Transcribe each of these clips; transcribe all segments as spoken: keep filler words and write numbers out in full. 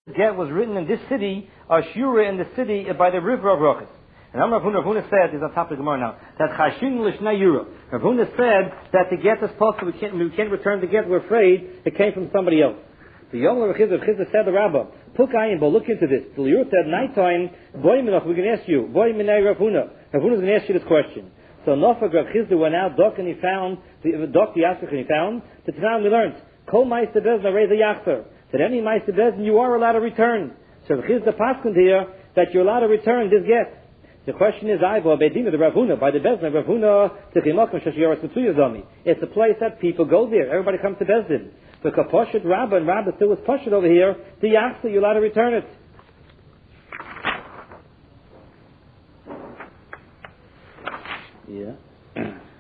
get was written in this city, or Shura in the city by the river of Rochas. And Rav Huna, Rav Huna said, is on top of the Gemara now, that Chashin Lishna Yura. Rav Huna said that the get is possible, we can't, we can't return the get, we're afraid it came from somebody else. The Yom Rav Chizah, Chizah said the Rabbah, Pukayin, but look into this. The Yura said, nighttime, Boy Minach, we're going to ask you, Boy Minay Rav Huna. Rav Huna is going to ask you this question. So Nofag Rav Chizah went out, Dok, and he found, the Dok, the Yasrach, and he found, the Tanam we learned, Kol Meister Bezna, Reza Yachter. That any Meister Bezna, you are allowed to return. So the Chizah Paskin here, that you're allowed to return this get. The question is, I will Bedina the Rav Huna by the Bezdin. Rav Huna Tichimakim Shashiyaras Mitzuyazami. It's a place that people go there. Everybody comes to Bezdin. The Kaposhet Rabbah and Rabbah still was Poshet over here. The Yachsa, you're allowed to return it. Yeah.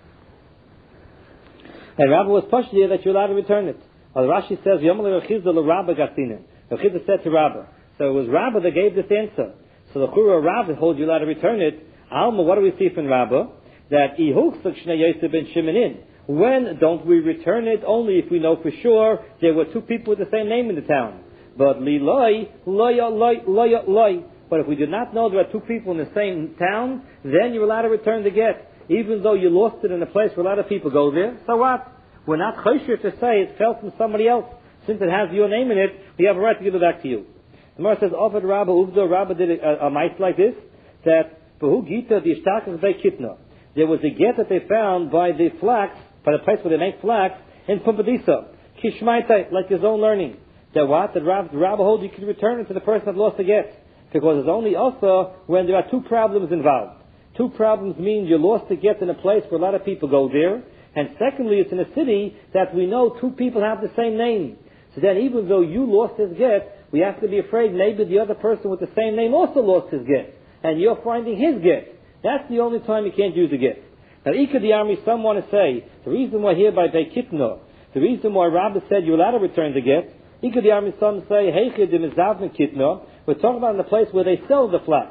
And Rabbah was Poshet here that you're allowed to return it. Well, Rashi says, Yomale Rechizah LeRabbah Gatinen. Rechizah said to Rabbah. So it was Rabbah that gave this answer. So the Chura Rabbah holds you allowed to return it. Alma, what do we see from Rabbah? That Ihuksak Shnei Yosef ben Shimenin. When don't we return it? Only if we know for sure there were two people with the same name in the town. But Li Loi, Loya, Loi, Loya, Loi. But if we did not know there are two people in the same town, then you're allowed to return the get. Even though you lost it in a place where a lot of people go there. So what? We're not chosher to say it fell from somebody else. Since it has your name in it, we have a right to give it back to you. The Gemara says, Ovid Rabbah Uvdo, Rabbah did a, a, a mice like this, that Behu Gita the Ishtakas Bei Kitna. There was a get that they found by the flax, by the place where they make flax, in Pumbedisa. Kishmaita, like his own learning. That what? That Rabbah, Rabbah holds you can return it to the person that lost the get. Because it's only also when there are two problems involved. Two problems mean you lost the get in a place where a lot of people go there. And secondly, it's in a city that we know two people have the same name. So then even though you lost his get, we have to be afraid maybe the other person with the same name also lost his get. And you're finding his get. That's the only time you can't use the get. Now, Ika the army, some want to say, the reason why here by Beikitno, the reason why Rabbah said you're allowed to return the get, Ika the army, some say, Heichid the Mizavn Kitno, we're talking about in the place where they sell the flax.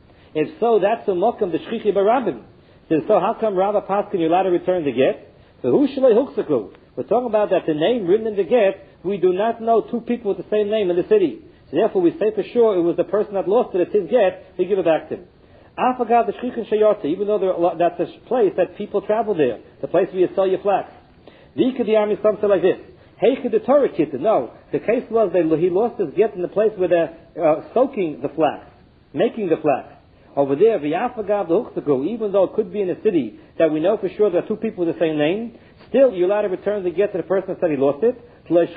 If so, that's a mokum, the Shchichi Barabim. So how come Rabbah Paskin you're allowed to return the get? So who shalei huksaku? We're talking about that the name written in the get, we do not know two people with the same name in the city. So therefore we say for sure it was the person that lost it, it's his get, we give it back to him. Afagad the Shchichin Shayota, even though there, that's a place that people travel there, the place where you sell your flax. Vika the army, some say like this. Heichid the Torah kitta. No, the case was that he lost his get in the place where they're uh, soaking the flax, making the flax. Over there, v'yafagav l'huchtaku, even though it could be in a city that we know for sure there are two people with the same name, still you're allowed to return the get to the person that said he lost it,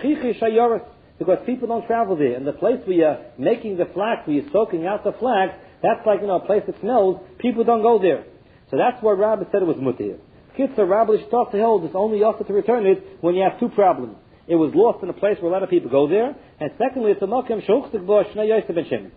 because people don't travel there. And the place where you're making the flax, where you're soaking out the flax, that's like, you know, a place that smells, people don't go there. So that's why Rabbah said it was mutir. Kitzur, Rabbah is taught to hold, it's only offered to return it when you have two problems. It was lost in a place where a lot of people go there, and secondly, it's a mokem shehuchzik bo shnei Yosef ben Shimon.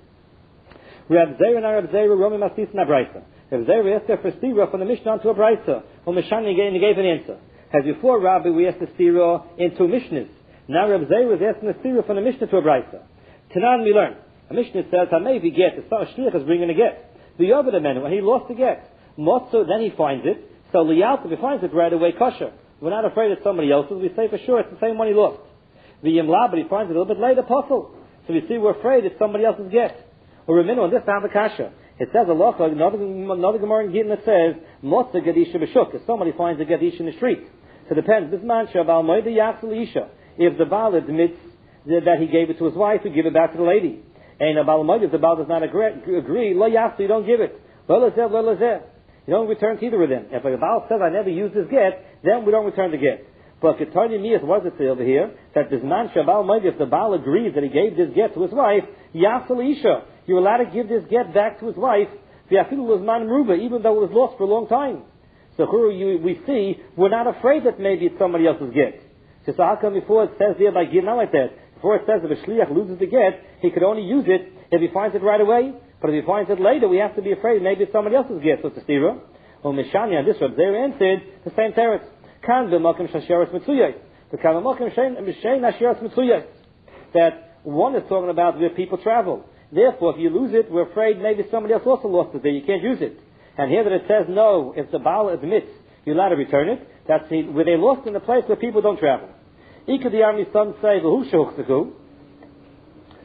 Reb Zera and Reb Zera Romi Masis na Braisa. Reb Zera asked her for stira from the Mishnah to a Braisa. Well, Mishani gave, gave an answer. As before Rabbi, we asked the stira into Mishnahs. Now Reb Zera is asking the stira from the Mishnah to a Braisa. Tanan we learn. A Mishnah says, "Hamevi get the shliach is bringing a get. The other man when he lost the get, Motzo then he finds it. So liyalta, if he finds it right away, kosher. We're not afraid it's somebody else's. We say for sure it's the same one he lost. The yimla, but he finds it a little bit later, puzzle. So we see we're afraid it's somebody else's get. Or remember on this time the kasha. It says a lot like another another Gemara in Gittin that says Motza Gadisha B'Shuk. If somebody finds a Gadisha in the street, so it depends. This man Shabal Moida Yachzal Isha. If the Baal admits that he gave it to his wife, we give it back to the lady. And a Baal Moida, if the Baal does not agree, agree Lo Yachzal, you don't give it. Lo Lazeh, Lo Lazeh. You don't return to either of them. If a Baal says I never used this get, then we don't return the get. But Ketani Miyas, what does it say over here? That this man Shabal Moida, if the Baal agrees that he gave this get to his wife, Yachzal Isha. You're allowed to give this get back to his wife, even though it was lost for a long time. So you, we see, we're not afraid that maybe it's somebody else's get. So how come before it says there by Gid, not like that? Before it says if a shliach loses the get, he could only use it if he finds it right away. But if he finds it later, we have to be afraid maybe it's somebody else's get. So it's a stira. Well, Mishani on this Reb Zera answered the same teretz. Kan b'makim shasheres mitzuyos. The kan b'makim shein asheres mitzuyos. That one is talking about where people travel. Therefore, if you lose it, we're afraid maybe somebody else also lost it there. You can't use it. And here that it says no, if the Baal admits you're allowed to return it, that's the, where they lost in a place where people don't travel. Ika the army some say,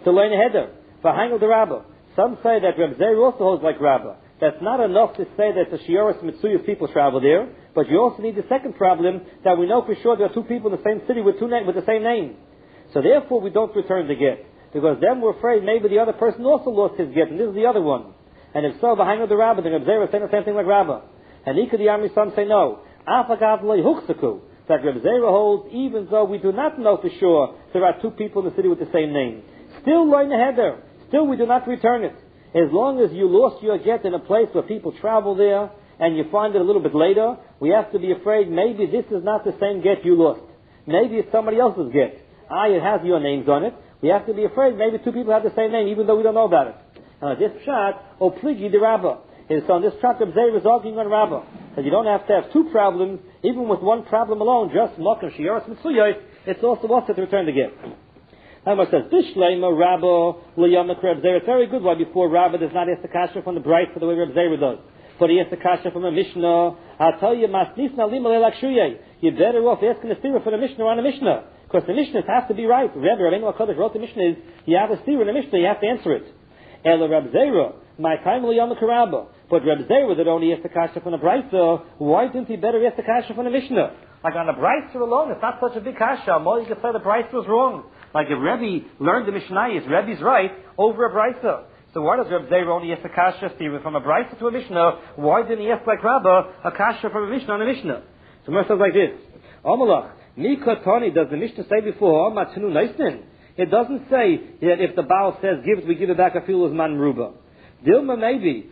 to learn a header. V'hangel the Rabbah. Some say that Reb Zera also holds like Rabbah. That's not enough to say that the Shioris Mitsuya people travel there, but you also need the second problem that we know for sure there are two people in the same city with two na- with the same name. So therefore we don't return the get. Because then we're afraid maybe the other person also lost his get, and this is the other one. And if so, V'hangel the Rabbah, then Reb Zera is saying the same thing like Rabbah. And Ikadiyami, some say no. Afagav lo yuchsaku. That Reb Zera holds, even though we do not know for sure there are two people in the city with the same name. Still learn the header. Still we do not return it. As long as you lost your get in a place where people travel there, and you find it a little bit later, we have to be afraid maybe this is not the same get you lost. Maybe it's somebody else's get. Ah, it has your names on it. We have to be afraid maybe two people have the same name, even though we don't know about it. Now this pshat, o pligi de Rabbah. So on this pshat, Reb Zera is arguing on Rabbah. Because you don't have to have two problems, even with one problem alone, just Mokim Shioris Mitsuyois, it's also what's to return the gift. Now it says, Bishleima Rabbah Liyamak Reb Zera. It's very good why before Rabbah does not ask the kasha from the bright for the way Reb Zera does. But he has the kasha from a Mishnah. I'll tell you, Masnisna Lima Lelakshuyeh. You're better off asking the stira for the Mishnah on the Mishnah. Because the Mishnah has to be right. Rebbe, Rabbeinu HaKadosh wrote the Mishnah is, you have a stira in the Mishnah, you have to answer it. Ela Reb Zera, my time Liyamak Rabbah. But Reb Zera that only asked the kasha from the Brisa, why didn't he better ask the kasha from the Mishnah? Like on the Brisa alone, it's not such a big kasha. More you could say the Brisa was wrong. Like if Rebbe learned the Mishnah, Rebbe's right over a Brisa. So why does Reb Zera only ask the kasha from a Brisa to a Mishnah? Why didn't he ask like Rabbah a kasha from a Mishnah on a Mishnah? So Mer says like this: Amalach, Mika Tani, does the Mishnah say before Matinu Naisnin? It doesn't say that if the Baal says give it, we give it back a feel as man ruba. Dilma maybe.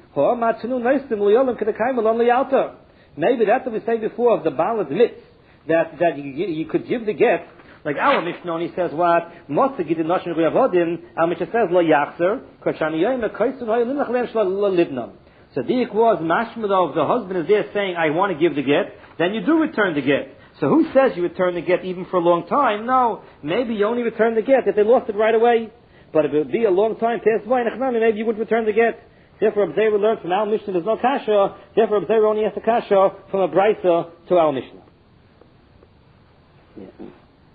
Maybe that's what we say before, if the Baal admits that, that you, you could give the get, like our Mishnah only says what? Motza gidin noshin g'yavodim, our Mishnah says lo yachzer, k'shani yoyim l'koysun hoy l'nach le'em shlo libnam. So the was mashmada of the husband is there saying, I want to give the get, then you do return the get. So who says you return the get even for a long time? No, maybe you only return the get if they lost it right away. But if it would be a long time passed by, maybe you would return the get. Therefore, Reb Zera learned from our Mishnah there's no kasha. Therefore, Reb Zera only has a kasha from a Brisa to our Mishnah. Yeah.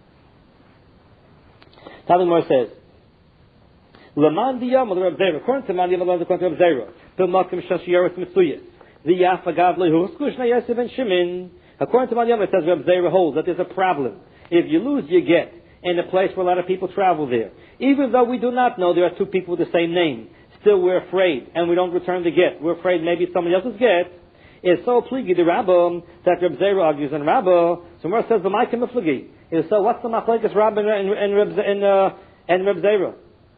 Talmud says, "Laman diyam Reb Zera." According to Man diyam, according to Reb Zera, the Makim Shashiyarus Mitzuyas, the Yafagav Lehuskush Nayaseh ben Shimon. According to Man diyam, it says Reb Zera holds that there's a problem. If you lose your get in a place where a lot of people travel there, even though we do not know there are two people with the same name, still we're afraid, and we don't return the get. We're afraid maybe somebody else's get is so pligi the Rabbah that Reb Zera argues in Rabbah. So Mer says the Maikim Meflagi is so. What's the machlekes Rabbah and and Reb and uh, and Reb Zera?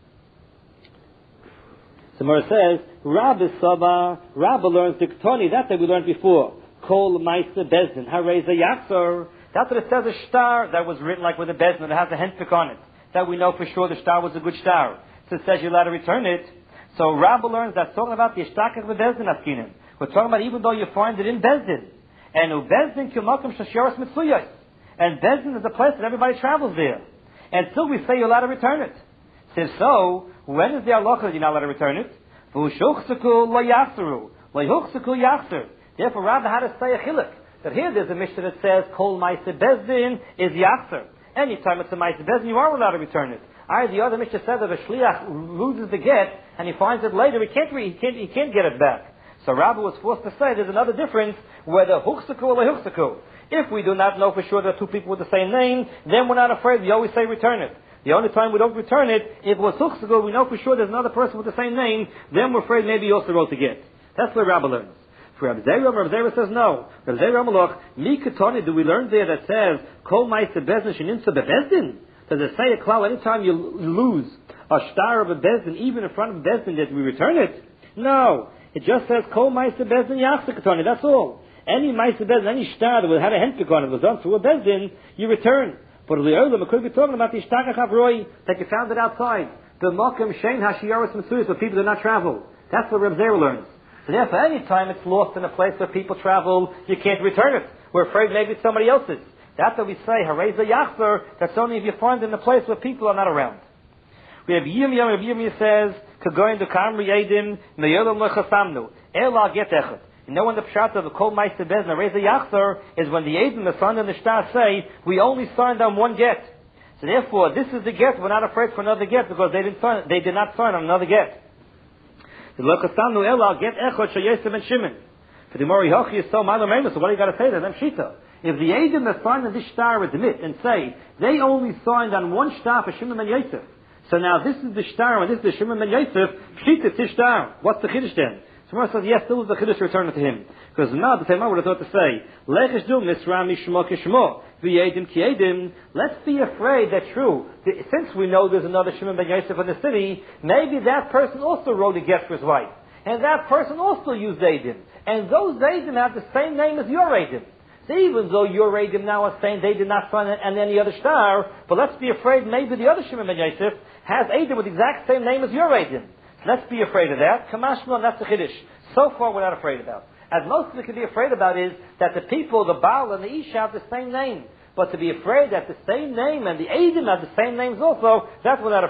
So Mer says Rabbah Saba. Rabbah learns the Ketoni. That's what we learned before. Kol Ma'aser Bezdin Harei Yachzor. That's what it says. A star that was written like with a bezdin that has a hentik on it. That we know for sure the star was a good star. So it says you're allowed to return it. So Rabbah learns that's talking about the ishtakach bezdin askinim. We're talking about even though you find it in bezdin, and bezdin kilmakim shashiras mitzuyos, and bezdin is a place that everybody travels there, and still we say you're allowed to return it. Says so, when is the halacha that you're not allowed to return it? V'ushuchsaku lo yachzeru, lo yuchsaku yachzer. Therefore, Rabbah had to say a chiluk that here there's a mishnah that says kol ma'aser bezdin is yachzer. Anytime it's a ma'aser bezdin, you are allowed to return it. I, the other Mishnah said that a shliach loses the get and he finds it later, he can't, re, he can't, he can't get it back. So Rabbah was forced to say there's another difference whether huchsaku or lehuchsaku. If we do not know for sure there are two people with the same name, then we're not afraid. We always say return it. The only time we don't return it, if it was huchsaku, we know for sure there's another person with the same name, then we're afraid maybe he also wrote the get. That's what Rabbah learns. For Reb Zera, Reb Zera says no. Reb Zera Amalach, mi ketoni, do we learn there that says kol ma'aser bezdin sheninsa bebezdin? Does it say a cloud anytime you lose a star of a bezdin, even in front of a bezdin, that we return it? No. It just says kol ma'aser bezdin yachzikatoni. That's all. Any ma'aser bezdin, any star that had a hentik on it was done through a bezdin, you return. But the Olam, it could be talking about the ishtakach avroi that you found it outside. The makom shein hashiyaros mitzuyos, where people do not travel. That's what Reb Zera learns. So therefore, any time it's lost in a place where people travel, you can't return it. We're afraid maybe it's somebody else's. That's what we say, Harei Yachzer, that's only if you find it in a place where people are not around. We have Yim Yom, Yim Yim says, Kagoyin de Kamri Yedim, Meyolam Lechasamnu, Ela Get Echad. You know when the pshat of the Kol Ma'aser Bezdin, Harei Yachzer, is when the Yedim, the son and the Shtar say, we only signed on one get. So therefore, this is the get. We're not afraid for another get because they didn't sign. They did not sign on another get. The lokasanu ela get echot sheyesem and Shimon. For the Mori Hochi is so malamema. So what do you got to say to them? Shita. If the Eidim that signed on this star admit and say they only signed on one star for Shimon ben Yosef, so now this is the star and this is the Shimon ben Yosef. Shita this star. What's the chiddush then? Someone says yes, still is the chiddush return it to him because now the same I would have thought to say lechish dum nisram mishma kishma v'yedim ki edim. Let's be afraid that true. Since we know there's another Shimon ben Yosef in the city, maybe that person also wrote a get for his wife, and that person also used Eidim, and those Eidim have the same name as your Eidim. So even though your Eidim now are saying they did not sign it and any other star, but let's be afraid maybe the other Shimon ben Yosef has Eidim with the exact same name as your Eidim. Let's be afraid of that. Kamashma, that's the chiddush. So far, we're not afraid about. As most of it can be afraid about is that the people, the Baal and the Isha, have the same name. But to be afraid that the same name and the Eidim have the same names also, that's what we're not afraid.